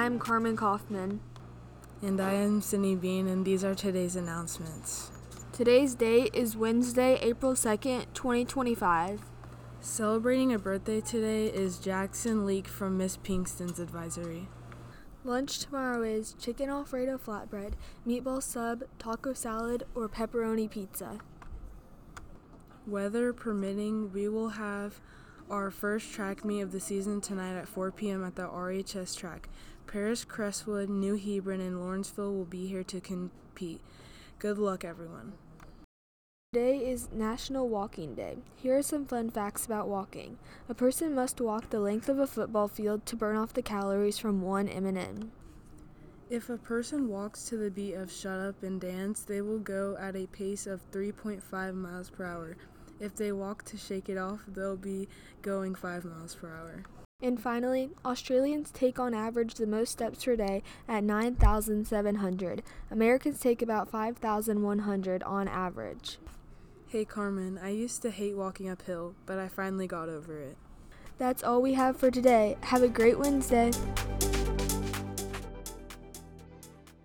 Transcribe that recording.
I am Carmen Kaufman. And I am Sydney Bean, and these are today's announcements. Today's date is Wednesday, April 2nd, 2025. Celebrating a birthday today is Jackson Leak from Miss Pinkston's advisory. Lunch tomorrow is chicken Alfredo flatbread, meatball sub, taco salad, or pepperoni pizza. Weather permitting, we will have our first track meet of the season tonight at 4 p.m. at the RHS track. Paris, Crestwood, New Hebron, and Lawrenceville will be here to compete. Good luck, everyone. Today is National Walking Day. Here are some fun facts about walking. A person must walk the length of a football field to burn off the calories from one M&M. If a person walks to the beat of Shut Up and Dance, they will go at a pace of 3.5 miles per hour. If they walk to Shake It Off, they'll be going 5 miles per hour. And finally, Australians take on average the most steps per day at 9,700. Americans take about 5,100 on average. Hey Carmen, I used to hate walking uphill, but I finally got over it. That's all we have for today. Have a great Wednesday.